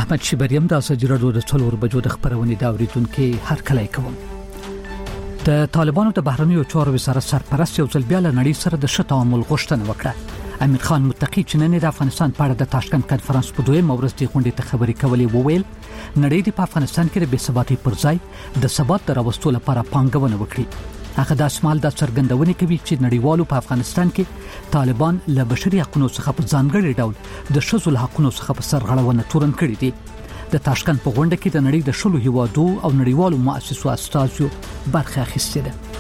احمد شیبریم د سجرادو د څلور بجو د خبرونې دا اوریدونکو هر کله کوم. د طالبانو د بهرنیو چارو وزارت سرپرست یو ځل بیا له نړۍ سره د ښه تعامل غوښتنه وکړه. امیر خان متقی چې نن د افغانستان په اړه د تاشکند کنفرانس په دویمه ورځ د غونډې ته خبرې کولې وویل نړۍ د افغانستان کې د بې ثباتۍ پر ځای د ثبات راوستلو لپاره پانګونه وکړي. هغه د اسمال د څرګندونې کوي چې نړیوالو په افغانستان کې طالبان له بشري حقوقو څخه په ځانګړي ډول د ښځو له حقوقو څخه په سرغړونه تورن کړي دي. د تاشکند په غونډه کې د نړۍ د شلو هیوادو او نړیوالو مؤسسو استازو برخه اخیستې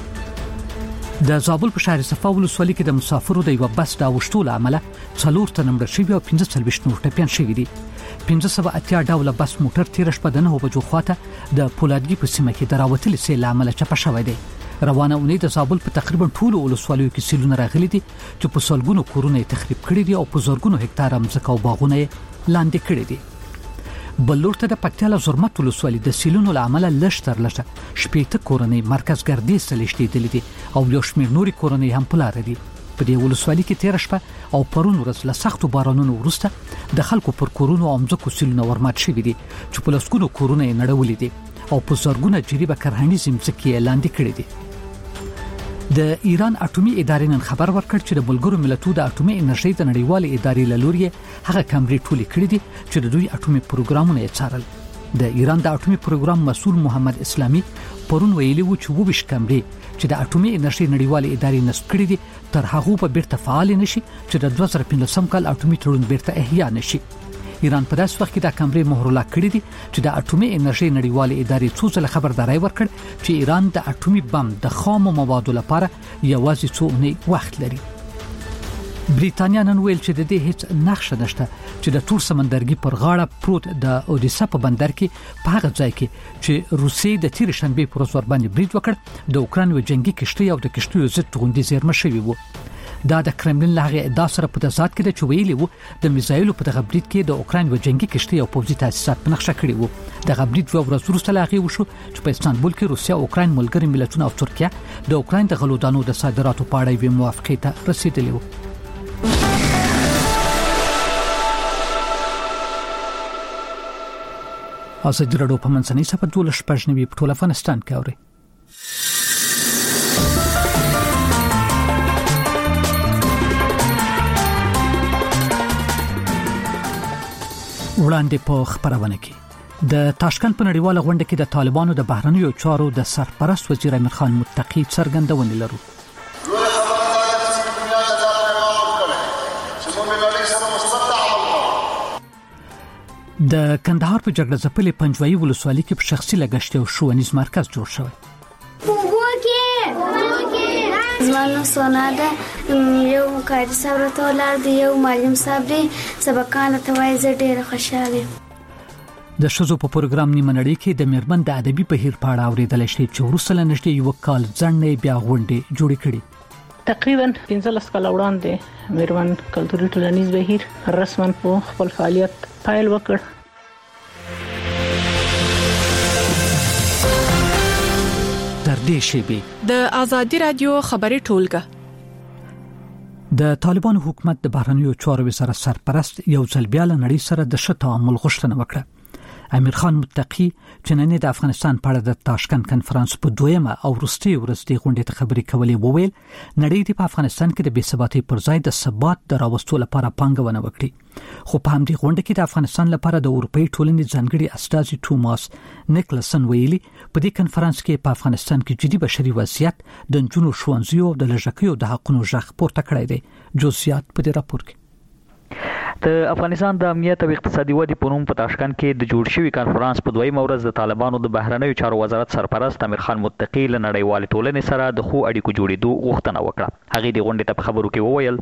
ده. د زابل په شهر صفا ولسوالۍ کې د مسافرو د یو بس د اوښتو عمله 4 تن مړه شوي او 15 نور ټپيان شوي دي. 580 ډوله بس موټر تیر شپه د 9 بجو خواته د پولادګي په سیمه کې دراوتل سیل عمله چپه شوی دی. روانه اونۍ د زابل په تقریبا ټولو ولسوالیو کې سیلونه راغلي دي چې په سلګونو کورونه تخریب کړي دي او په زورګونو هکتار ځمکه او باغونه لاندې کړي دي. بلور ته د پکتیا زرمت ولسوالۍ د سیلونو عمله لشتر لشه شپېته کورنۍ مرکز ګردې سلیشتې دي دي او یو شمېر نوري کورنۍ هم په لار دي. په دې ولسوالۍ کې تیر شپه او پرون ورځ له سختو بارانونو وروسته د خلکو پر کورونو او ځمکو سیلونه ورمات شوي دي چې په لسګونو کورونه نړولې دي او په زورګونو جریبه کرهنی ځمکې لاندې کړي دي. د ایران اټومي ادارې نن خبر ورکړ چې د ملګرو ملتونو د اټومي انرژي د نړیوالې ادارې له لوري هغه کمرې ټولې کړې دي چې د دوی اټومي پروګرامونه یې څارل. د ایران د اټومي پروګرام مسؤل محمد اسلامي پرون ویلي و چې 22 کمرې چې د اټومي انرژي نړیوالې ادارې نصب کړې دي تر هغه په بیرته فعال نشي چې د 2015 کال اټومي تړون بیرته احیا نشي. ایران په داس وخت کې د کمرې مهرله کړې دي چې د اټومي انرژي نړیوالې ادارې څو ځله خبرداري ورکړ چې ایران د اټومي بم د خام موادو لپاره یوازې څو اونۍ وخت لري. بریتانیا نن ویل چې د دې هیڅ نقشه نشته چې د تور سمندرګي پر غاړه پروت د اودیسا په بندر کې په هغه ځای کې چې روسیې د تیر شنبه پر ورځ باندې برید وکړ د اوکران و جنگي کشتۍ او د کشتیو ضد توغندي زیرمه شوی وو. دا د کرملین له ادعا سره په تضاد کې د چویلی وو د میزایلو په دغه برید کې د اوکران و جنگي کشتۍ او پوځي تاسیسات په نقشه کړی وو. دغه برید یو ورځ وروسته لاغي وشو چې په استانبول کې روسیا او اوکران ملګري ملتونه او ترکیه د اوکران د غلودانو د صادراتو په اړه یو موافقه ته رسیدلی وو. ازادي راډیو په منځنۍ صفحه 12 په ټول افغانستان کې اوري. وړاندې په خبرونه کې د تاشکند په نړیواله غونډه کې د طالبانو د بهرنیو چارو د سرپرست وزیر امیر خان متقی څرګندونه لرو. د کندهار په جګړه ځپلې پنجوایي ولسوالۍ کې په شخصي لګښت او ښوونیز مرکز جوړ شوی. زمانو سوناده یو کاری صاحب ته ولر دی یو معلم صاحب دی سبقانه ته وای زه ډیره خوشاله. د شذو په پروګرام نیمه نړۍ کې د میرمن د ادبي بهیر په اړه اوریدل شي چې وروسته لنشته یو کال ځنډ بیا غونډه جوړ کړي. تقریبا 15 کال وړاندې میرمن کلتوري ټولنیز بهیر رسمن په خپل فعالیت پایل وکړ. د ازادي رادیو خبري ټولګه د طالبان حکومت د بهرنیو چارو وزارت سرپرست یو ځل بیا له نړۍ سره د ښه تعامل غوښتنه وکړه. امیر خان متقی چې نن د افغانستان په اړه د تاشکند کنفرانس په دویمه او وروستۍ ورځ د غونډې ته خبرې کولې وویل نړۍ په افغانستان کې د بې ثباتۍ پر ځای د ثبات د راوستلو لپاره پانګونه وکړي. خو په همدې غونډه کې د افغانستان لپاره د اروپאי ټولنې ځانګړي استازي توماس نیکلسن ویلي په دې کنفرانس کې په افغانستان کې جدي بشري وضعیت د جنونو ښوونځیو او د لږکیو د حقوقو ژغ پورته کړی دی. جزئیات په دې راپور کې د افغانستان د امنیت او اقتصادي ودې په نوم په تاشکند کې د جوړ شوی کانفرنس په دویمه ورځ د طالبانو د بهرنیو چارو وزارت سرپرست امیر خان متقی له نړیوال ټولنې سره د خو اړیکو جوړېدو غوښتنه وکړه. هغه د غونډې ته په خبرو کې وویل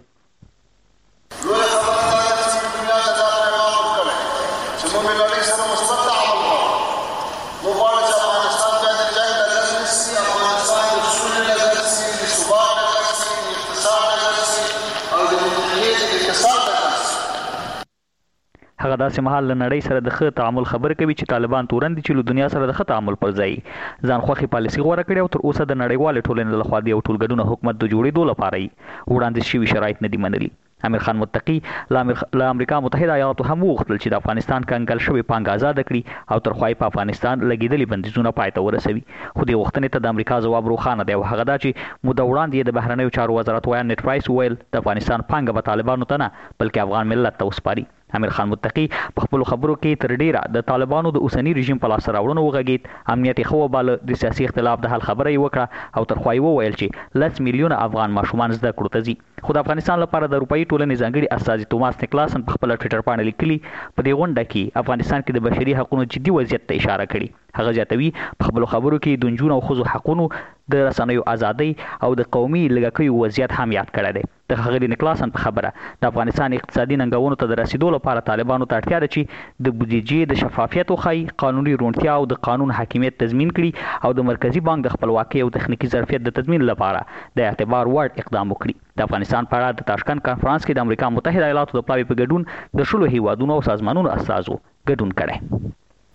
هغه داسې مهال له نړۍ سره د ښه تعامل خبرې کوي چې طالبان تورن دي چې له دنیا سره د ښه تعامل پر ځای ځان خوښي پالیسي غوړه کړې او تر اوسه د نړیوال ټولنې لخوا د یو ټولګډون حکومت د جوړېدو لپاره وړاندیز شوي شرایط نه دي منلي. امیر خان متقی له امریکا متحده ایالاتو هم وغوښتل چې د افغانستان کنګل شوی پانګه آزاد کړي او تر خوای په افغانستان لګیدلي بندیزونه پای ته ورسوي. خو د غوښتنې ته د امریکا ځواب روښانه دی او هغه دا چې موده وړاندې د بهرنیو چارو وزارت وایي نیټ پرایس ویل د افغانستان پانګه به طالبانو ته نه بلکې افغان ملت ته وسپاري. امیر خان متقی په خپل خبرو کې تر ډیره د طالبانو د اوسنی رژیم په لاس راوړنو وغږید. امنیت خو باله د سیاسي اختلاف د حل خبره یې وکړه او تر خوای وویل چې 10 میلیونه افغان ماشومان زده کړو ته ځي. خو د افغانستان لپاره د اروپאי ټولنې ځانګړي استازي توماس نیکلاسن په خپل ټوئیټر باندې لیکلي په دې غونډه کې افغانستان کې د بشري حقوقو جدي وضعیت ته اشاره کړې. هغه زیاتوي په خپل خبرو کې د نجونو او ښځو حقوقو د رسنیو ازادۍ او د قومي لږکیو وضعیت هم یاد کړی دی. د ښاغلي نیکلاسن په خبره د افغانستان اقتصادي ننګونو ته د رسیدو لپاره طالبانو ته اړتیا ده چې د بودیجې د شفافیت وښایي، قانوني روڼتیا او د قانون حاکمیت تضمین کړي او د مرکزی بانک د خپلواکۍ او تخنیکی ظرفیت د تضمین لپاره د اعتبار وړ اقدام وکړي. د افغانستان په اړه د تاشکند کانفرنس کې د امریکا متحده ایالاتو د پلاوي په ګډون د شلو هیوادونو او سازمانونو استازو ګډون کړی.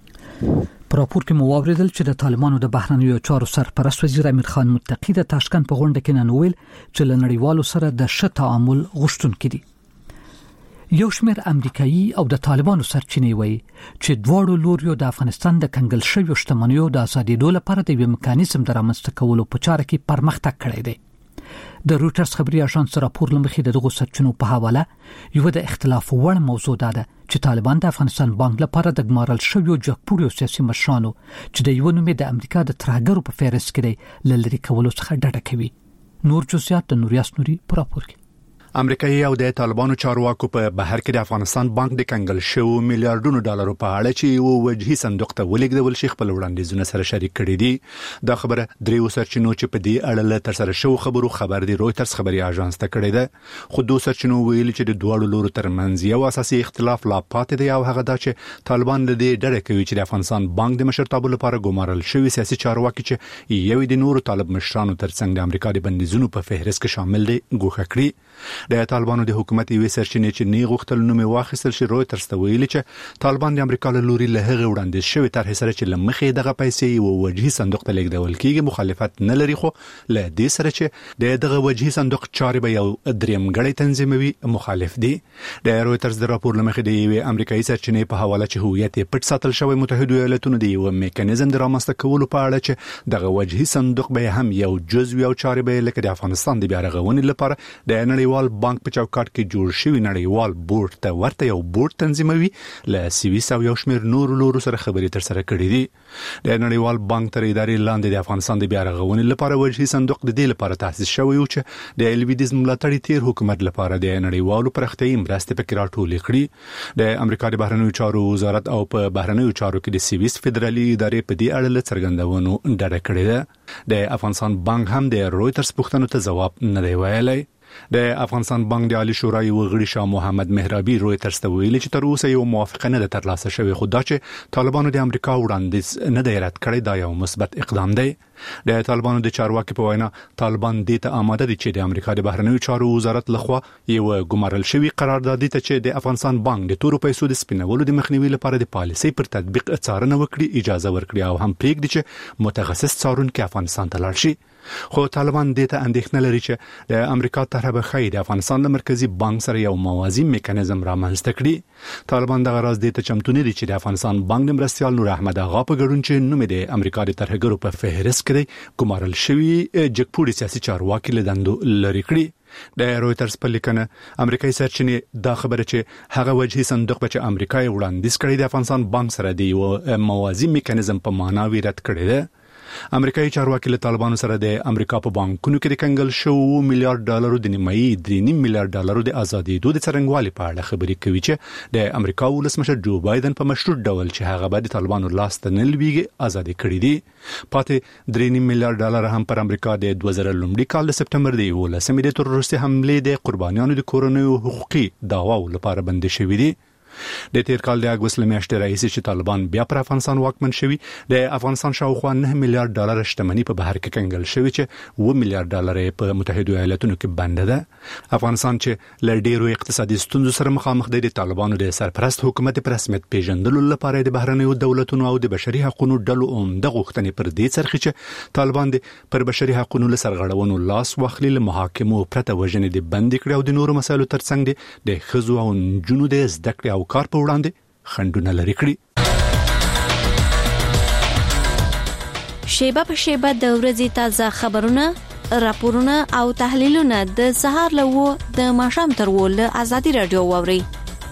په راپور کې مو واوریدل چې د طالبانو د بهرنیو چارو سرپرست وزیر امیر خان متقی د تاشکند په غونډه کې نن ویل چې له نړیوالو سره د ښه تعامل غوښتونکي دي. یو شمېر امریکایي او د طالبانو سرچینې وایي چې دواړو لوریو د افغانستان د کنګل شویو شتمنیو د ازادېدو لپاره د یو میکانیزم د رامنځته کولو په چاره کې پرمختګ کړی دی. د رویټرز خبري اژانس راپور لمخې د دغو سرچینو په حواله یو د اختلاف وړ موضوع ده چې طالبان د افغانستان بانک لپاره د ګمارل شویو جګپوړو سیاسي مشرانو چې د یو نومې د امریکا د ترهګرو په فهرست کې دی لری کولو څخه ډډه کوي. نور جزئیات د نوریاس نوري په راپور کې. امریکایي او د طالبانو چارواکو په بهر کې د افغانستان بانک د کنګل شو میلیارډونو ډالرو په اړه چې یو وجهي صندوق ته ولېږدول شي خپل وړاندیزونه سره شریک کړي دي. دا خبره دریو سرچینو چې په دې اړه له تر سره شو خبرو خبر دی رویټرز خبري اژانس ته کړی ده. خو دوه سرچینو ویلي چې د دوه لورو ترمنځ یو اساسي اختلاف لا پاتې دی او هغه دا چې طالبان له دې ډډه کوي چې د افغانستان بانک د مشرتابه لپاره ګمارل شوی سیاسي چارواکي چې یو د نورو طالب مشرانو ترڅنګ د امریکا د بندیزونو په فهرست کې شامل دي ګوښه کړی. د طالبانو د حکومت یوې سرچینې چې نه غوښتل نوم واخیستل شي رویټرز ته ویلي چې طالبان د امریکا له لوري له هغه وړاندیز شوی طرحې سره چې لمخې دغه پیسې یو وجهي صندوق ته لیږدول کیږي مخالفت نه لري. خو له دې سره چې دغه وجهي صندوق چارې به یو دریم غړی تنظیموي مخالف دي. د رویټرز د راپور لمخې د یوې امریکایي سرچینې په حواله چې هویت یې پټ ساتل شوی متحده ایالاتونو د یو میکانیزم د رامنځته کولو په اړه چې دغه وجهي صندوق به هم یو جزوي او چارې به لکه د افغانستان د بیا رغونې لپاره د نړیوال بانک په چوکاټ کې جوړ شوی نړیوال بورډ ته ورته یو بورډ تنظیموي. له سویس او یو شمېر نور لورو سره خبرې تر سره کړې دي. د نړیوال بانک تر ادارې لاندې د افغانستان د بیا رغونې لپاره وجهي صندوق د دې لپاره تاسیس شوی او چې د الویدیز ملاتړي تیر حکومت لپاره د نړیوالو پرختیايي مرستې پکې راټولې کړې. د امریکا د بهرنیو چارو وزارت او په بهرنیو چارو کې د سویس فدرالي ادارې په دې اړه له څرګندونو ډډه کړې ده. د افغانستان بانک هم د رویټرز پوښتنو ته ځواب نه دی ویلی. د افغانستان بانک د عالی شورای وغړي شاه محمد مهرابي رویټرز ته ویلي چې تر اوسه یو موافقه نه ده ترلاسه شوې خو دا چې طالبانو د امریکا وړاندیز نه دی رد کړی دا یو مثبت اقدام دی. د طالبانو د چارواکي په وینا طالبان دې ته آماده دي چې د امریکا د بهرنیو چارو وزارت لخوا یو ګمارل شوی قرارداد ته چې د افغانستان بانک د تورو پیسو د سپینولو د مخنیوي لپاره د پالیسۍ پر تطبیق څارنه وکړي اجازه ورکړي او هم پریږدي چې متخصص څارونکي افغانستان ته لاړ شي. خو طالبان دې ته اندېښنه لري چې د امریکا طرحه به خیر د افغانستان د مرکزی بانک سره یو موازی میکانیزم رامنځته کړي. طالبان د غرض دې ته چمتو نه دي چې د افغانستان بانک د مرستیال نور احمد اغا په ګډون چې نوم د امریکا د ترهګرو په فهرست کې ګمارل شوی جګپوړي سیاسي چارواکي له دندو لري کړي. د رویټرز په لیکنه امریکایي سرچینې دا خبره چې هغه وجهي صندوق به چې امریکا یې وړاندیز کړی د افغانستان بانک سره د یو موازی میکانیزم په معنا ویرت کړی ده. امریکایي چارواکي له طالبانو سره د امریکا په بانکونو کې د کنګل شو میلیارډ ډالرو د نیمایي 3.5 میلیارډ ډالرو د ازادېدو د څرنګوالي په اړه خبرې کوي چې د امریکا ولسمشر جو بایدن په مشروط ډول چې هغه به د طالبانو لاس ته نه لویږي ازادي کړې دي. پاتې 3.5 میلیارډ ډالر هم پر امریکا د 2000 لومړي کال د سپټمبر د 11مې د تروریستي حمله د قربانیانو د کورنیو حقوقي دعواو لپاره بند شوې دي. د تیر کال د اگست میاشتې راهیسې چې طالبان بیا پر افغانستان واکمن شوي د افغانستان شاوخوا 9 میلیارډ ډالر شتمنۍ په بهر کې کنګل شوی چې 1 میلیارډ ډالر په متحده ایالاتونو کې بنده ده. افغانستان چې ل ډیرو اقتصادي ستونزو سره مخامخ دی د طالبانو د سرپرست حکومت پر رسمیت پیژندلو لپاره د بهرنیو دولتونو او د بشري حقوقو ډلو عمده غوښتنې پر دې څرخي چې طالبان د پر بشري حقوقو له سرغړونو لاس واخلي، له محاکمو پرته وژنې د بند کړي او د نورو مسایلو ترڅنګ د خزو او نجونو د زده کړې او کار په وړاندې خنډونه لري کړی. شیبه په شیبه د ورځې تازه خبرونه، راپورونه او تحلیلونه د سهار له د ماښام تر له آزادي رادیو واوري.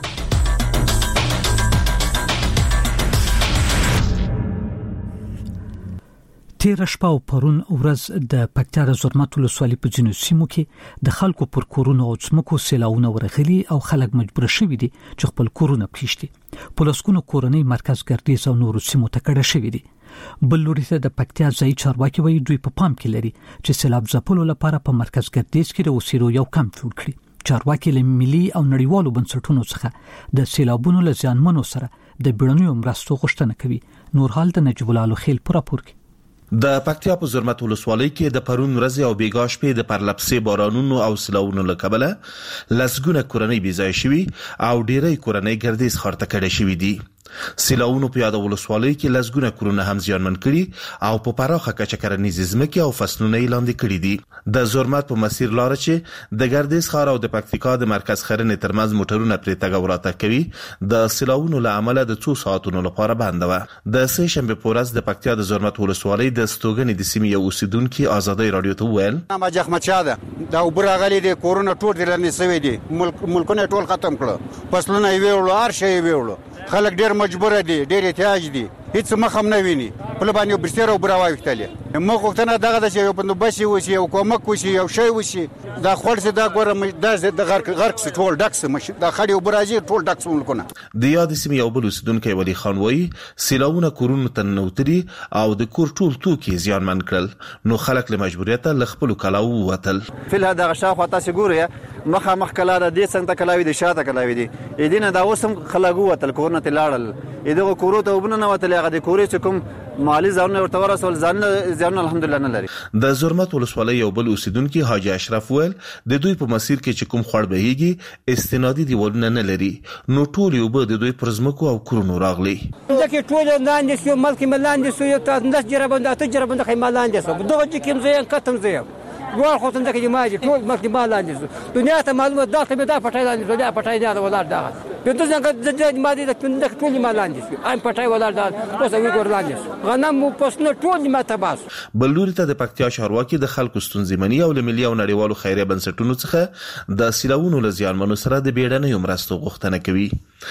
تیر شپه او پرون ورځ د پکتیا د زرمت ولسوالۍ په ځینو سیمو کې د خلکو پر کورونو او ځمکو سیلاونه ورغلي او خلک مجبور شوي دي چې خپل کورونه پریږدي. په لسګونو کورنۍ مرکز ګردیز او نورو سیمو ته کډه شوي دي. بل لوري ته د پکتیا ځای چارواکي وایي دوی په پام کې لري چې سیلاب ځپلو لپاره په مرکز ګردیز کې د اوسېدو یو کمپ جوړ کړي. چارواکي له ملي او نړیوالو بنسټونو څخه د سیلابونو له زیانمنو سره د بیړنیو مرستو غوښتنه کوي. نور حال د نجیب الله خیل پر راپور کې. د پکتیا په زرمت ولسوالۍ کې د پرون ورځ او بیګا شپې د پرلپسې بارانونو او سیلاونو له کبله لسګونه کورنۍ بې ځای شوي او ډېری کورنۍ ګردیز ښار ته کډه شوي دي. سیلاونو په یاد ولسوالۍ کې لسګونه کورونه هم زیانمن کړي او په پراخه کچه کرنیزې ځمکې او فصلونه یې لاندې کړي دي. د زرمت په مسیر لار چې د ګردیز ښار او د پکتیکا د مرکز خرنې ترمنځ موټرونه پرې تګ او راتګ کوي د سیلاونو له امله د 2 ساعتونو لپاره بنده و. د سه شنبه په ورځ د پکتیا د زرمت ولسوالۍ د ستوګنې د سیمې یو اوسیدونکو آزادۍ رادیو ته وویل: ما احمد شاه ده دا وبراغلي دي کورونه ټول دلني سوي دي ملکونه ټول ختم کړه فصلونه یې ویوړو هر شی یې ویوړو خلک ډیر مجبور دي ډیر احتیاج دي هیڅ مخم نه ویني په باندې برسره او براوي وختلې مخ وختنه دغه د یو بندوبسي وسی او کومک وسی او شی وسی دا خورسه دا ګورم د غرق ټول ډکس مش دا خړی او برازي ټول ډکس ملکونه. د یاد سیمې یو بل اوسیدونکو ولی خان وایي سیلاونه کورونه تنوتري او د کور ټول توکي زیانمن کړل نو خلک له مجبوریت له خپل کلاو وتل. فل هدا غشاخ وتا سګوریا مخ کلا د دې څنګه کلاوي د شاته کلاوي دي اېدینه دا اوسم خلګو وتل کورونه تلاړل اېدغه کورو ته وبنه نه وتل هغه د کورې چې کوم مالی ځانونه ورته ورسول ځان الحمدلله نه لري. د زرمت ولسوالۍ یو بل اوسیدونکو حاجی اشرف ویل د دوی په مسیر کې چې کوم خړ بهيږي استنادي دیوالونه نه لري نو ټول یو به د دوی پرزمکو او کورونو راغلي. ځکه ټول لاندې سو ملک ملاندې سو یو تاسو نس جربنده تجربه خیمه لاندې سو دغه چې کوم ځای کتم ځای ګور خو څنګه کې ماجي ټول مخ دی مالاندې سو دنیا ته معلومات دا ته دا پټای لاندې دا پټای دا ولر دا په دې څنګه د مادي د ټول مالاندې سو ایم پټای ولر دا اوس وی ګور لاندې غنم مو پسنه ټول ما تباس. بلوري ته د پکتیا چارواکي د خلکو ستونزې مني او له ملي او نړیوالو خیریه بنسټونو څخه د سیلاونو له زیانمنو سره د بیړنیو مرستو غوښتنه کوي.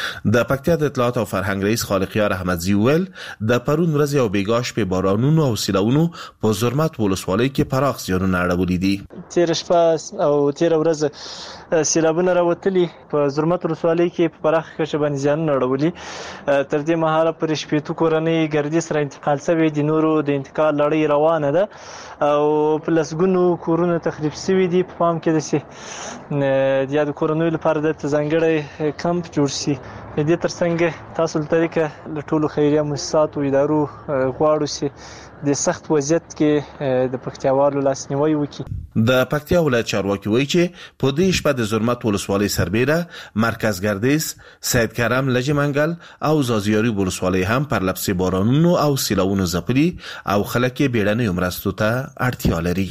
د پکتیا د اطلاعات او فرهنګ رئیس خالقیار احمدزی ویل د پرون ورځ او بیګا شپې بارانونو او سیلاونو په زرمت ولسوالۍ کې پراخ زیانونه اړولي دي. تیر شپه او تیر ورځ سیلابونه راوتلي په زرمت ولسوالۍ کې په پراخه کچه باندې زیانونه اړولي. تر دې مهاله پر شپېتو کورنۍ ګردیز سره انتقال شوی دي نورو د انتقال لړۍ روانه ده او په لسګونو کورونه تخریب شوي دي. په پام کې د یاد کورنۍ لپاره د ځانګړي کمپ جوړ شي. د دې ترڅنګ تاسو له طریقه له ټولو خیریه مؤسساتو ادارو غواړو چې د سخت وضعیت کې د پکتیاوالو لاسنیوي وکړي. د پکتیا ولایت چارواکي وایي چې په دې شپه د زرمت ولسوالۍ سربېره مرکز ګردیز، سید کرم، لجه منګل او زازیاري ولسوالۍ هم پر لپسې بارانونو او سیلاونو ځپلي او خلک یې بیړنیو مرستو ته اړتیا لري.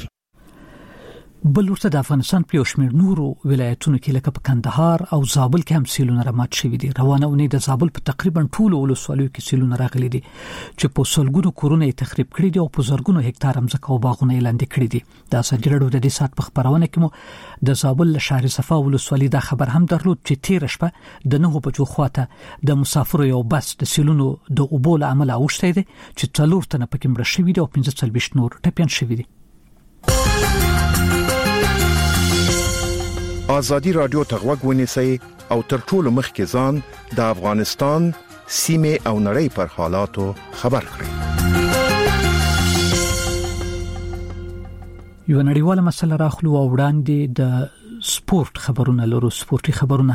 بل ورته د افغانستان په شمیر نورو ولایتونو کې لکه په کندهار او زابل کې هم سیلونه رامات شوي دي. روانه اونۍ د زابل په تقریبا ټولو ولسوالیو کې سیلونه راغلي دي چې په سلګونو کورونه یې تخریب کړي دي او په زرګونو هکتار ځمکه او باغونه یې لاندې کړي دي. د آزادي رادیو د دې سات په خبرونه کې مو د زابل له شهر صفا ولسوالۍ دا خبر هم درلود چې تیر شپه د 9 بجو خواته د مسافرو یو بس د سیلونو د اوبو له امله اوښتی دي چې 4 تنه پکې مړه شوي دي او 15 نور ټپيان شوي دي. آزادی رادیو ته غوږ ونیسئ او تر ټولو مخکې ځان د افغانستان سیمه او نړۍ پر حالاتو خبر کړئ. یو نړیواله مسله راخلو او وړاندې د سپورت خبرونه لرو. سپورتي خبرونه هم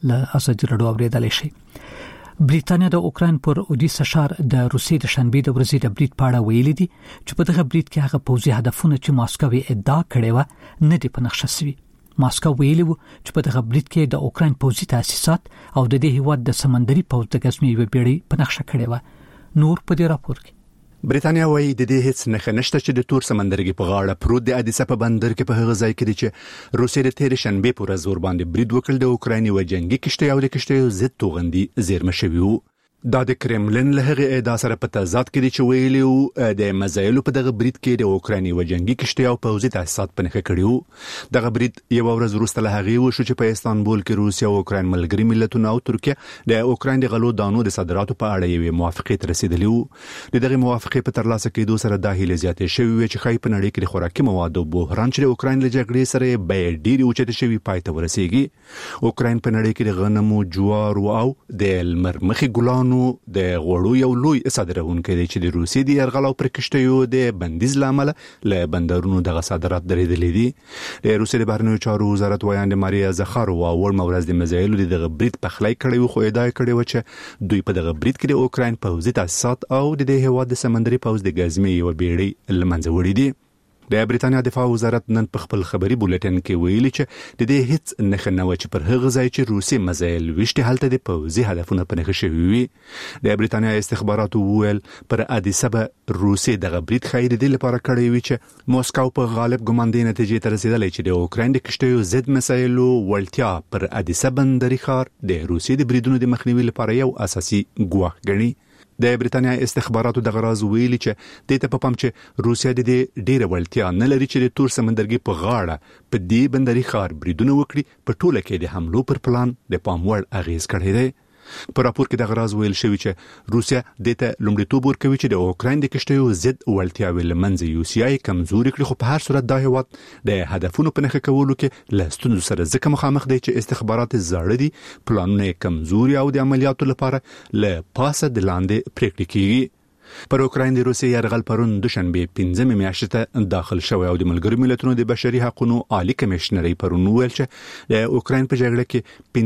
له ازادي رادیو اوریدل شي. بریټانیا د اوکرين پر اودیسا شهر د روسیې د شنبې د ورځې د بریټ پاړه ویلي دي چې په دغه بریټ کې هغه پوځي هدفونه چې ماسکو ادعا کړې و نه دي په نقشه شوي. ماسکو ویلي و چې په دغه بریټ کې د اوکرين پوځي تاسیسات او د دې هیواد د سمندري پوځ د غزمي وبېړي په نقشه کړې و. نور په دې راپور کې بریټانیا وايي د دې هیڅ نه نشته چې د تور سمندرګي په غاړه پروت د ادیس په بندر کې په هغه ځای کې دي چې روسیې د تیر شنبې پر ورځ ور باندې برید وکړ د اوکرایني و جنگي کشته او د کشته ضد توغندي زیرمه شوی وو. دا د کرملن له هغه ادعا سره په تضاد کې دي چې ویلي وو د مزایلو په دغه برید کې د اوکرایني و جنگي کشته او پوځي تاسیسات په نخښه کړیو. دغه برید یو ورځ وروسته له هغه وشو چې په استانبول کې روسیا او اوکراین ملګری ملتونه او ترکیه د اوکراین د غلو دانو د صادراتو په اړه یو موافقه ته رسیدلی وو. دغه موافقه په ترلاسه کېدو سره د هیله زیاتې شوې چې خای په نړۍ کې د خوراکي موادو بحران چې د اوکراین له جګړې سره به ډېری اوچته شوی پای ته ورسیږي. اوکراین په نړۍ کې د غنمو، جوار او د لمرمخي ګلانو د غوړو یو لوی صادرونکو دی چې د روسیې د يرغل او پرکشتیو د بندیز لامل له بندرونو دغه صادرات درېدلې دي. د روسیې د بهرنیو چارو وزارت وایاند ماریا زخاروا ور مورز د مزایلو دغه برید په خلای کړي خو ادعا کړې و چې دوی په دغه برید کې د اوکراین پوځي تاسیسات او د هیواد د سمندري پوځ د غزمي یو بیړۍ لمنځه وړي دي. د بریټانیا دفاع وزارت نن په خپل خبري بولټن کې ویلي چې د دې هیڅ نه خنوي چې پر هغه ځای چې روسي مزایل وشته حالت د پوځي هدفونه په نخښه شوی وي. د بریټانیا استخباراتو ویل پر ادیس ابابا روسي د غبرید خیر دی لپاره کړی وی چې موسکو په غالب ګمان دی نتیجې ته رسیدلې چې د اوکراین د کشتیو ضد مسایلو ولټیا پر ادیس ابا بندري ښار د روسي د بریدونو د مخنیوي لپاره یو اساسي ګواښ ګڼي. د بریټانیا استخباراتو د غراز ویلي چې د ته په پام چې روسیا د ډیره ولټیا نه لري چې د تور سمندرګي په غاړه په دې بندري ښار بریدونه وکړي په ټوله کې د حملو پر پلان د پام وړ اغیز کړی دی. په راپور کې د غراز ویل شوی چې روسیا د ته لومړیتوب ورکوي چې د اوکراین د کشتیو ضد ولټیاوي لمنځه یوسیای کمزوري کړي خو په هر صورت دا هیواد د هدفونو په نخښه کولو کې لاستونو سره ځکه مخامخ دی چې استخبارات زاړه دي، پلانونه کمزوري او د عملیاتو لپاره له پاسه د لاندې پریکړې کیږي. پر اوکراین د روسیې یرغل پرون دوشنبه 15 میاشتې ته داخل شوی او د ملګرو ملتونو د بشري حقوقو عالی کمشنري پرون ویل چې د اوکراین په جګړه کې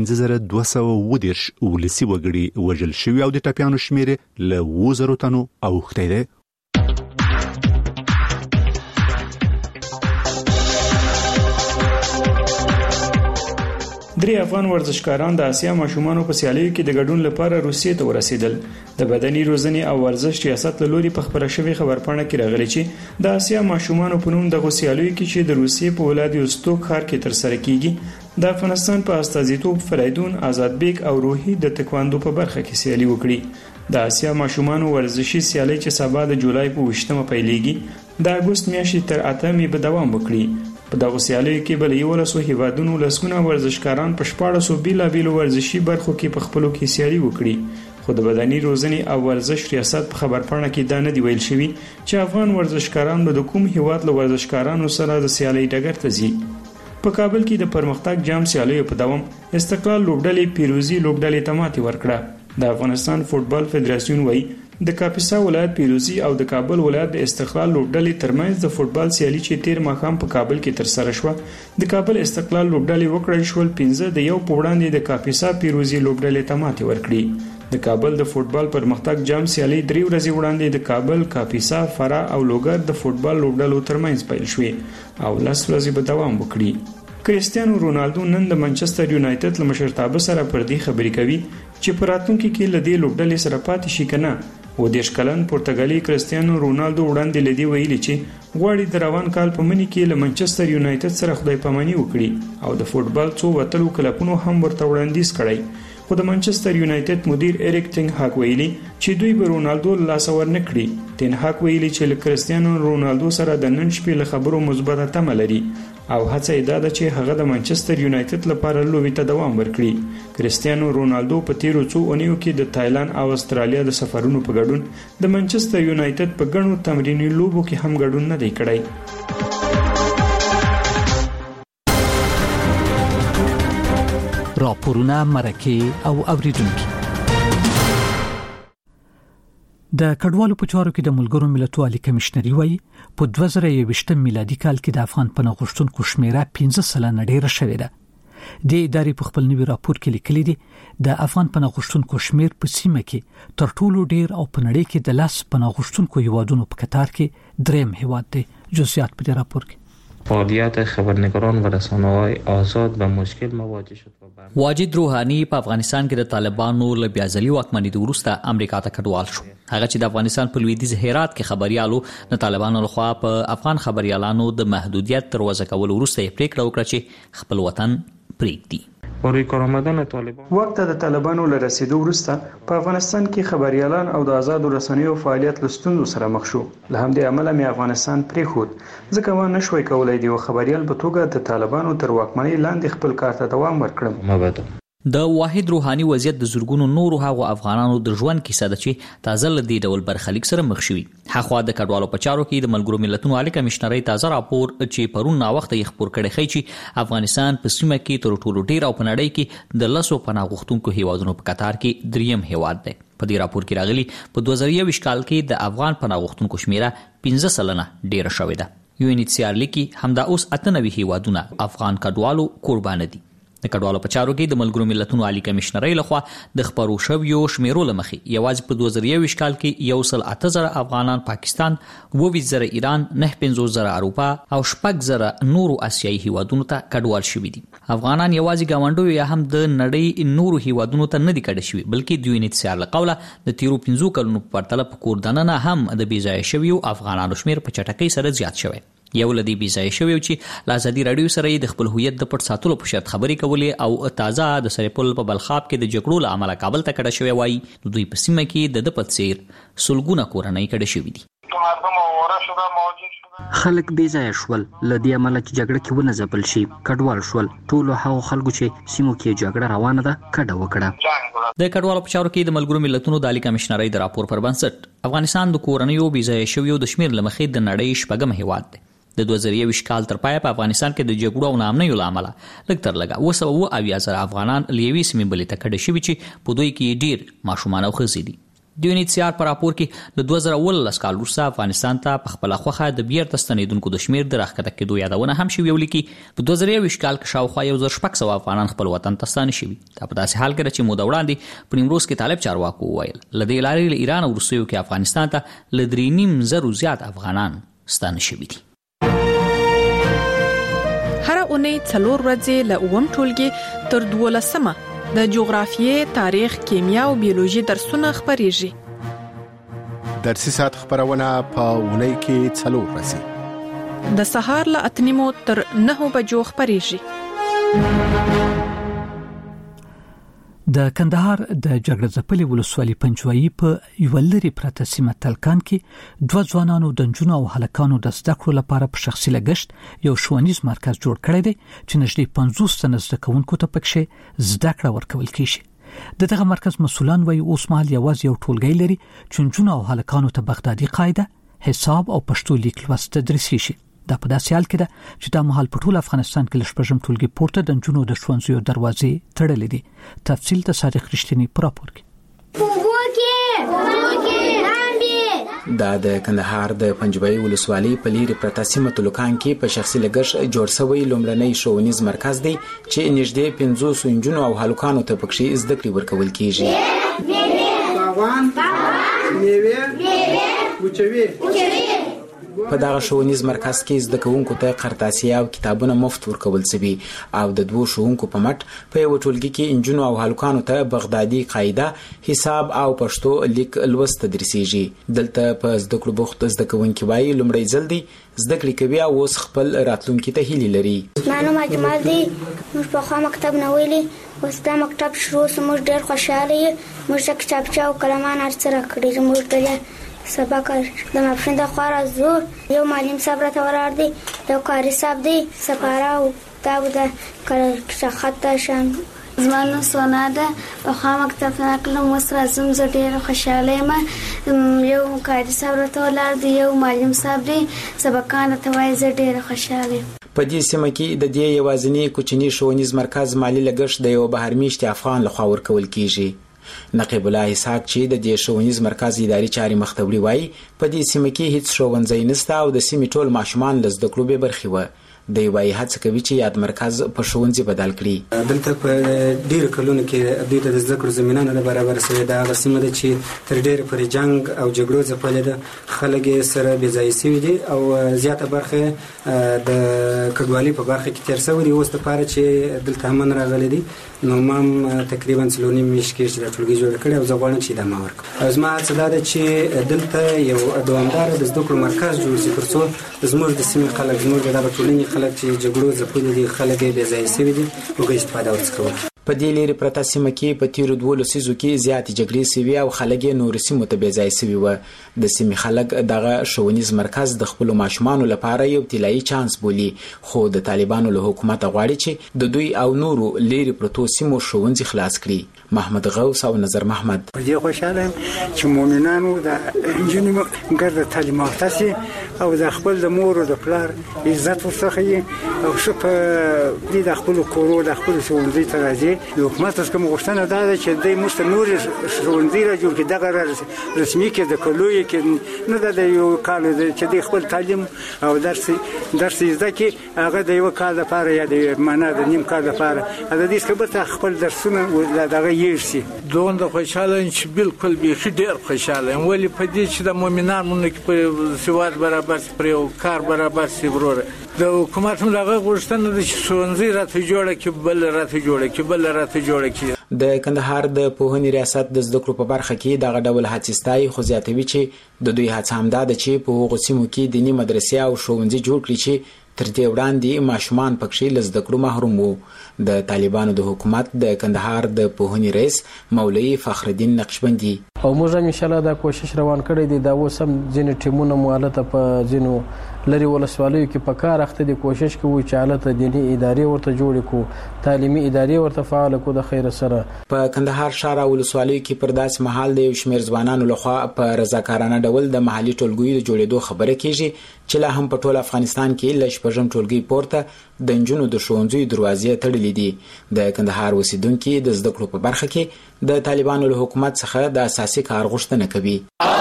5210 ولسی وګړي وژل شوی او د ټاپیانو شمیر له 2000 تنو اوخته دی. درې افغان ورزشکاران د آسیا ماشومانو په سیالیو کې د ګډون لپاره روسیې ته ورسېدل. د بدني روزنې او ورزش ریاست له لوري په خبره شوی خبرپاڼه کې راغلی چې د آسیا ماشومانو په نوم د سیالیو کې چې د روسیې په ولادیوستوک ښار کې ترسره کیږي د افغانستان په استازیتوب فریدون آزاد بیگ او روحي د تکواندو په برخه کې سیالي وکړي. د آسیا ماشومانو ورزشي سیالي چې سبا د جولای په 20مه پیلېږي د اگست میاشتې تر 8مې به دوام وکړي. په دغه سیالیو کې بل یو لسو هیوادونو لسګونه ورزشکاران په 1400 بیلابیلو ورزشي برخو کې په خپلو کې سیالي وکړي. خو د بدني روزنې او ورزش ریاست په خبرپاڼه کې دا نه دی ویل شوی چې افغان ورزشکاران د کوم هیواد له ورزشکارانو سره د سیالي ډګر ته ځي. په کابل کې د پرمختګ جام سیالیو په دوام استقلال لوبډلې پیروزي لوبډلې ته ماتې ورکړه. د افغانستان فوتبال فدراسیون وایي د کاپیسا ولایت پیروزي او د کابل ولایت د استقلال لوبډلې ترمنځ د فوتبال سیالي چې تیر ماښام په کابل کې ترسره شوه د کابل استقلال لوبډلې وکړل شول 15 د یو په وړاندې د کاپیسا پیروزي لوبډلې ته ماتې ورکړي. د کابل د فوتبال پرمختګ جام سیالي 3 ورځې وړاندې د کابل، کاپیسا، فرا او لوګر د فوتبال لوبډلو ترمنځ پیل شوې او 10 ورځې به دوام وکړي. کریستیانو رونالدو نن د منچستر یونایټډ له مشرتابه سره پر دې خبرې کوي چې په راتلونکي کې له دې لوبډلې سره پاتې شي کنه. و 10 کلن پرتګالي کریستیانو رونالدو وړاندې لدی ویلي چې غواړي د روان کال په منی کې له منچستر یونایټډ سره خدای پاماني وکړي او د فوتبال څو وتلو کلپونو هم ورته وړاندیز کړی. خو د منچستر یونایټډ مدیر اریک ټینګ هاک ویلي چې دوی به رونالدو لاس ور نه کړي. ټینګ هاک ویلي چې له کریستیانو رونالدو سره د نن شپې له خبرو مثبته تمه لري او هڅه یې ده چې هغه د منچستر یونایټډ لپاره لوبې ته دوام ورکړي. کریستیانو رونالدو په تیرو څو اونیو کې د تایلند او استرالیا د سفرونو په ګډون د منچستر یونایټډ په ګڼو تمریني لوبو کې هم ګډون نه دی کړی. راپورونه مرکه او اوریدونکو د کډوالو په چارو کې د ملګرو ملتونو عالی کمشنري وایي په 2021 میلادي کال کې د افغان پناه غوښتونکو شمیره 15 سلنه ډیره شوې ده. د ادارې په خپل نوي راپور کې لیکلي دي د افغان پناه غوښتونکو شمیر په سیمه کې تر ټولو ډیر او په نړۍ کې د لاس پناه غوښتونکو هیوادونو په کتار کې دریم هیواد دی. جزئیات په راپور کې. فعالیت خبرنگاران و رسانه‌های آزاد و مشکل مواجه شد. واجد روحانی په افغانستان کې د طالبانو له بیازلي واکمنۍ وروسته امریکا ته کډوال شو. هغه چې د افغانستان په لویدیځ هرات کې خبريالو د طالبانو لخوا په افغان خبريالانو د محدودیت تر وځه کول وروسته یې پریکړه وکړه چې خپل وطن پریږدي. روی کار آمدن طالبان وخت د طالبانو له رسیدو وروسته په افغانستان کې خبريالان او د آزاد رسنیو فعالیت لستوندو سره مخ شو. له همدې امله مې افغانستان پریښود ځکه ما نشوي کولای دی خبريال په توګه د طالبانو تر واکمنۍ لاندې خپل کار ته دوام ورکړم. د واحد روحاني وضعیت د زورګونو نورو هغو افغانانو د ژوند کیسه ده چې تازه له دې ډول برخلیک سره مخ شوي. هغه د کډوالو په چارو کې د ملګرو ملتونو عالی کمشنرۍ تازه راپور چې پرون نا وخت یې خبر کړی خي چې افغانستان په سیمه کې تر ټولو ډیر او په نړۍ کې د لاسو پناه غوښتونکو هیوادونو په کتار کې دریم هیواد دی. په دې راپور کې راغلي په 2021 کال کې د افغان پناه غوښتونکو شمیره 15% ډیره شوې ده. UNHCR لیکي همدا اوس 98 هیوادونه افغان کډوالو قربان دي. د کډوالو په چارو کې د ملګرو ملتونو عالی کمشنرۍ لخوا د خبرو شویو شمیرو لمخې یوازې په 2021 کال کې 1.8 افغانان پاکستان، 20,000 ایران، 9,000 اروپا او 6,000 نورو آسیایي هیوادونو ته کډوال شوي دي. افغانان یوازې ګاونډیو یا هم د نړۍ نورو هیوادونو ته نه دي کډه شوي بلکې د UNHCR له قوله د تیرو 15 کلونو په پرتله په کور دننه هم د بیځای شویو افغانانو شمیر په چټکۍ سره زیات شوی. یو لدی بیځای شوی چې لازادي رادیو سره د خپل هویت د پټ ساتلو په شرط خبرې کولې او تازه د سرپل په بلخاب کې د جګړو له امله کابل ته کډه شوی وای. دوی په سیمه کې د پتسیر سلګونه کورنۍ کډه شوی دي. خلک بیځای شول لدی عمله چې جګړه کې ونه ځپل شي کډوال شول. ټولو هغو خلکو چې سیمو کې جګړه روانه ده کډه وکړه. د کډوالو په چارو کې د ملګرو ملتونو د عالی کمشنرۍ د راپور پر بنسټ افغانستان د کورنیو بیځای شویو د شمیر لمخې د نړۍ شپږم هیواد دی. د 2021 کال تر پای په افغانستان کې د جګړو او ناامنیو له امله لږ تر لږه 270,000 افغانان لیوي سیمې بلې ته کډه شوي چې په دوی کې ډیر ماشومان او ښځې دي. د UNHCR په راپور کې د 2019 کال وروسته افغانستان ته په خپله خوښه د بیرته ستنېدونکو د شمیر د راښکته کېدو یادونه هم شوې ولیکي. په 2021 کال کې شاوخوا 1,600 افغانان خپل وطن ته ستانه شوي. دا په داسې حال کې ده چې موده وړاندې په نیمروز کې طالب چارواکو وویل له دې لارې له ایران او روسیې کې افغانستان ته له 3,500 زیات افغانان ستانه شوي دي. هر اونۍ 4 ورځې له اووم ټولګي تر 12مه د جغرافیې، تاریخ، کیمیا او بیولوژي درسونه خبريږي. درسي ساعت خبرونه په اونۍ کې 4 ورځې د سهار له 8 تر 9 بجو خبريږي. د کندهار د جګړه ځپلې ولسوالۍ پنجوایي په یو لري پرته سیمه تلکان کې 2 ځوانانو د جنونو او هلکانو د زده کړو لپاره په شخصي لګښت یو ښوونیز مرکز جوړ کړی دی چې نږدې 50 تنه زده کوونکو ته پکې زده کړه ورکول کیږي. دغه مرکز مسؤلان وایي اوس مهال یوازې یو ټولګی لري چې جنونو او هلکانو ته بغدادي قاعده، حساب او پښتو لیک لوست تدریسي شي. دا په داسې حال کې ده چې د مهال په ټول افغانستان کې لشپږم ټولګي پورته د جنونو د ښوونځیو دروازې تړلې دي. تفصیل د صادق رښتینی په راپور کې. دا د کندهار د پنجوایي ولسوالۍ په لري پرته سیمه تلکان کې په شخصي لګښت جوړ شوی لومړنی ښوونیز مرکز دی چې نږدې 500 جنونو او هلکانو ته پکې زده کړې ورکول کیږي. په دغه ښوونیز مرکز کې زده کوونکو ته قرطاسیه او کتابونه مفت ورکول شوي او د 2 ښوونکو په مټ په یو ټولګي کې انجونو او هلکانو ته بغدادي قاعده، حساب او پښتو لیک لوست تدریسيږي. دلته په زده کړو بوخت زده کوونکي وایي لومړی ځل دی زده کړې کوي او اوس خپل راتلونکي ته هیلې لري. مانو جمال دی موږ په خوا مکتب نه ویلي اوس دا مکتب شروع سمور ډېر خوشاله یو موږ کتابچه او قلمان ارسره کړی موږ ته سبق د مفهوم د خورا زور یو معلم صاحب راته ورار دی یو قاری صاحب دی سپاره او دا د کله خط شان زمانو سونا ده په خوا مکتب نه کلم اوس راځم زه ډېره خوشحاله یم یو قاری صاحب راته ورار دی یو معلم صاحب دی سبقان راته وایي زه ډېره خوشحاله یم. په دې سیمه کې د دې یوازینی کوچني ښوونیز مرکز مالی لګښت د یو بهرمیشتي افغان لخوا ورکول کیږي. نقیب الله اسحاق چې د دې ښوونیز مرکز اداري چاري مختوړي وایي په دې سیمه کې هیڅ ښوونځی نشته او د سیمې ټول ماشومان له زده کړو بې برخې وو د وای هڅه کوي چې یاد مرکز په ښوونځي بدل کړي. دلته په ډیر کلونو کې دوی ته د زده کړو زمينه نه برابر شوې ده. هغه سیمه ده چې تر ډیره پر جنگ او جګړو ځپلې ده، خلک سره بې ځای شوي دي او زیاته برخه د کډوالۍ په برخه کې تیر شوی دی. اوس د پاره چې دلته امن راغلی دی نو مام تقریبا 3.5 میاشتې کې چې د ټولګي جوړ کړي او زه غواړم چې ادامه ورکړم. او زما هڅه ده چې دلته یو دوامدار د زده کړو مرکز جوړ شي ترڅو زموږ د سیمې خلک، زموږ د ټولنې خلک چې جګړو ځپلي دي، خلک یې بې ځای شوي دي، هغوی استفاده ورڅخه وکړي. په دې لري پرته سیمه کې په تیرو 2 لسیزو کې زیاتې جګړې سوي او خلک یې نور سیمو ته بې ځای سوي و. د سیمې خلک دغه ښوونیز مرکز د خپل ماشومان لپاره یو طلایي چانس بولي، خو د طالبانو له حکومت غواړي چې د دوی او نورو لري پرتو سیمو ښوونځي خلاص کړي. محمد غوث او نظر محمد. په دې خوشاله چې مؤمنانو د انجینو ګرد تعلیم تاسي او د خپل د مور او د پلار عزت ورڅخه او شپ دې د خپل کورو د خپل ښوونځي ته راځي. د حکومت څخه غوښتنه ده چې د مست نور ښوونځي را جوړ کړي، دغه رسمي کې د کلوې کې نه د یو کال چې د خپل تعلیم او درس زده کې هغه د یو کال لپاره یا د معنا د نیم کال لپاره د دې څخه خپل درسونه دغه یېشي. دوند خوشاله چې بالکل به ډیر خوشاله ولی په دې چې د مؤمنانو کې په سواد برابر پر یو کار برابر سی وروره د حکومت دغه غوښتنه ده چې ښوونځي راته جوړه کې بل راته جوړه کې. د کندهار د پوهنې ریاست د زده کړو په برخه کې دغه ډول هڅې ستایي، خو زیاتوي چې د دوی هڅه همدا ده چې په هغو سیمو کې دیني مدرسې او ښوونځي جوړ کړي چې تر دې وړاندې ماشومان پکې له زده کړو محروم وو. د طالبانو د حکومت د کندهار د پوهنې رئیس مولوي فخرالدین نقشبندي او موږ هم ان شاء الله دا کوشش روان کړی دی. دا اوس هم ځینې ټیمونه مؤلته په ځینو لري ولسوالیو کې په کار اخته دي، کوشش کوي چې حالت دینی ادارې ورته جوړ کړو، تعلیمي ادارې ورته فعال کړو د خیر سره. په کندهار ښار او ولسوالیو کې پر داس محل د یو شمېر ځوانانو لخوا په رضاکارانه ډول د محلي ټولګیو د جوړېدو خبره کیږي چې لا هم په ټول افغانستان کې ل شپږم ټولګي پورته د نجونو د ښوونځیو دروازې تړلې دي. د کندهار اوسیدونکو د زده کړو په برخه کې د طالبانو له حکومت څخه د اساسي کار غوښتنه کوي.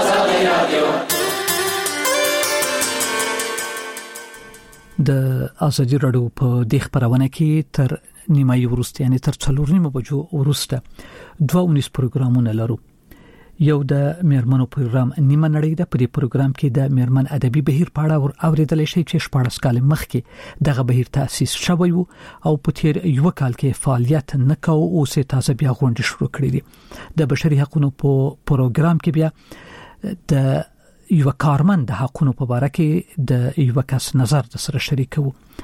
د ازادي راډیو په دې خبرونه کې تر نیمایي وروسته یعنی تر 4 بجو وروسته 2 پروګرامونه لرو. یو د میرمنو پروګرام نیمه نړۍ ده. په دې پروګرام کې د میرمن ادبي بهیر په اړه اوریدل شي چې 14 کال مخکې دغه بهیر تاسیس شوی وو او په تیر یو کال کې فعالیت نکاو او سه تازه بیا غونډه شروع کړې دي. د بشري حقوقو په پروګرام کې بیا د یو کارمند د حقوقو په اړه کې د یو کس نظر د سره شریکو.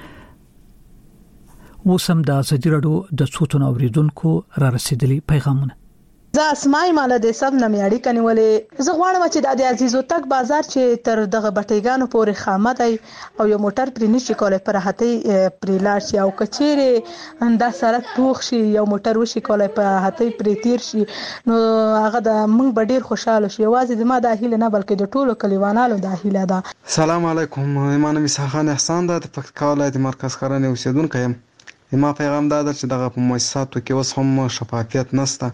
وسم د ازادي راډیو د صوتونو اوریدونکو را رسیدلي پیغامونه. زه اسماعیل مال د سب نمیاړي کنيولې زه غواړم چې د عزیزو تک بازار چې تر دغه بټیګانو پورې خامد او یو موټر پرې نشي کولای پر هټي پرې لاړ شي او کچېره دا سړک پوښ شي یو موټر وشي کولای په هټي پرې تیر شي نو هغه د موږ ډیر خوشاله شو. یوازې د ما د هیله نه بلکې د ټولو کلیوانانو د هیله ده. سلام علیکم، ایمان میسا خان احسان ده د پکتیکا ولایت مرکز خرانه اوسیدونکو یم. ما پیغام دا ده چې دغه په مؤسساتو کې اوس هم شفافیت نشته.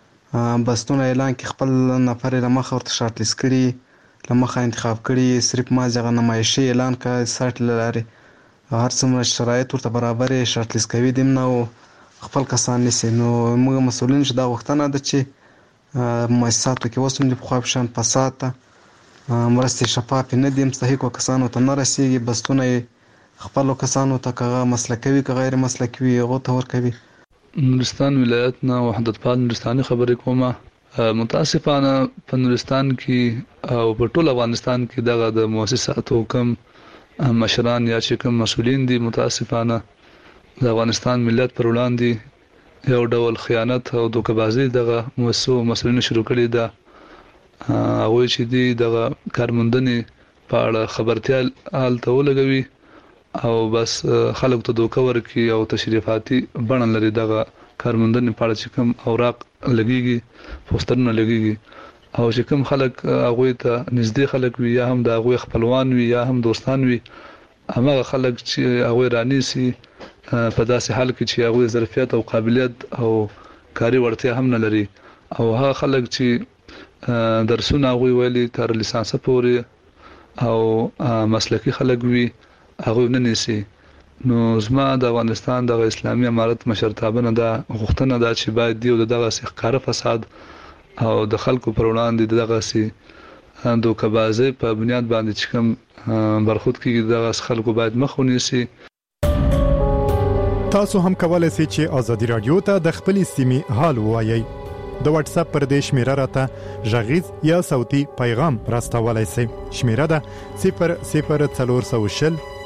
بستونه اعلان کې خپل نفر لمخه ورته شارټ لیست کړي، لمخه انتخاب کړي، صرف ما ځغه نمایشي اعلان کړي سایت لري هر څومره شرایط ورته برابر شارټ لیست کوي دیم نو خپل کسان نسی. نو موږ مسؤلین چې دا وختونه ده چې مؤسساتو کې اوس هم د خو شان فساد مرستې شفاف نه دي، مستحق کسانو ته نه رسیږي. بستونه خپل کسانو ته کغه مسلکوي که غیر مسلکوي هغه ته ورکوي. نورستان ولایتنا وحدت پال نورستاني خبرې کومه. متاسفانه په نورستان کې او په ټول افغانستان کې دغه د مؤسساتو کم مشران یا چې کوم مسؤلین دي متاسفانه د افغانستان ملت پر وړاندې یو ډول خیانت او دوکه‌بازي دغه مؤسسو مسؤلین شروع کړي ده. هغه چې دي دغه کارمندنې په اړه خبرتیا آلته ولګوي او بس خلک ته دوکه ورکي او تشریفاتي بڼه لري. دغه کارمندنې په اړه چې کوم اوراق لګيږي پوسټرونه لګيږي او چې کوم خلک هغه ته نږدې خلک وي یا هم د هغه خپلوان وي یا هم دوستان وي هغه خلک چې هغه رانیسي په داسې حال کې چې هغه ظرفیت او قابلیت او کاري وړتیا هم نه لري او هغه خلک چې درسونه هغه ویلي تر لیسانس پورې او مسلکی خلک وي هغه نه نسی نو زما د افغانستان د اسلامي امارت مشرتابه نه دا غوښتنه ده چې باید دی دغه ښکار فساد او د خلکو پر وړاندې دغه سي دوکبازي په بنیاد باندې چې کوم برخود کیږي دغه خلکو باید مخ ونیسي. تاسو هم کولای شئ چې ازادي رادیو ته د خپل سیمې حال ووایي. د واتس اپ پر دې شمیره راته ژغیز یا صوتي پیغام راستولای شئ. شمیره ده 00440